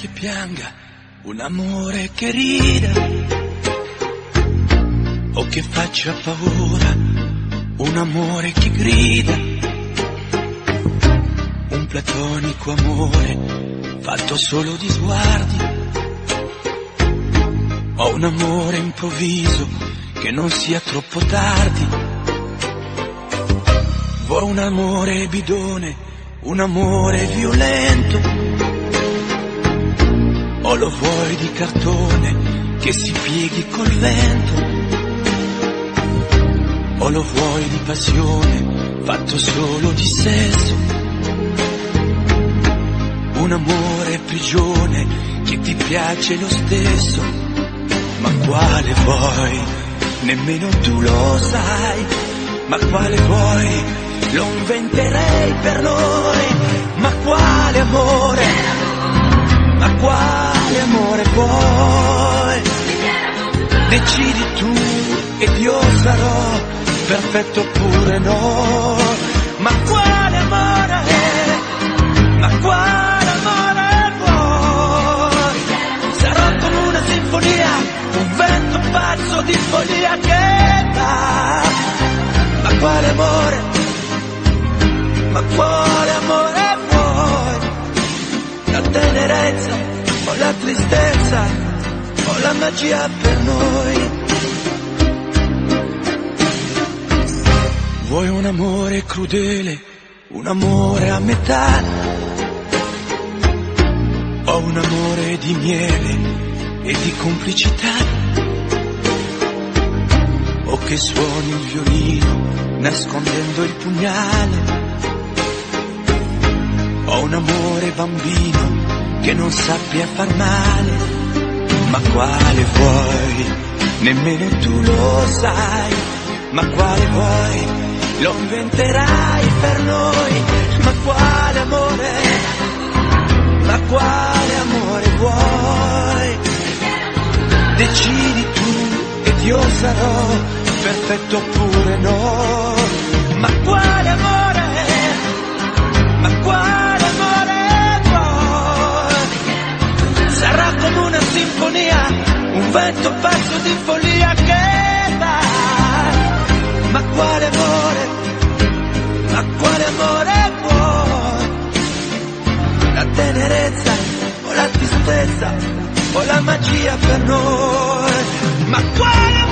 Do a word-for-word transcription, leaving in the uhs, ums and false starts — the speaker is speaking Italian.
che pianga, un amore che rida o che faccia paura, un amore che grida, un platonico amore fatto solo di sguardi, o un amore improvviso che non sia troppo tardi. Vuoi un amore bidone, un amore violento, o lo vuoi di cartone che si pieghi col vento, o lo vuoi di passione fatto solo di sesso, un amore prigione che ti piace lo stesso. Ma quale vuoi? Nemmeno tu lo sai. Ma quale vuoi? Lo inventerei per noi. Ma quale amore? Ma quale amore vuoi? Decidi tu ed io sarò perfetto oppure no. Ma quale amore? Ma quale amore vuoi? Sarò come una sinfonia, un vento pazzo di follia che dà. Ma quale amore? Ma quale amore vuoi? La tenerezza o la tristezza o la magia per noi? Vuoi un amore crudele, un amore a metà, o un amore di miele e di complicità, o che suoni il violino nascondendo il pugnale, o un amore bambino che non sappia far male. Ma quale vuoi? Nemmeno tu lo sai. Ma quale vuoi? Lo inventerai per noi. Ma quale amore? Ma quale amore vuoi? Decidi tu ed io sarò perfetto oppure no. Ma quale amore? Ma quale amore vuoi? Sarà come una sinfonia, un vento pazzo di follia che dà. Ma quale amore? Ma quale amore vuoi? La tenerezza o la tristezza o la magia per noi? Ma quale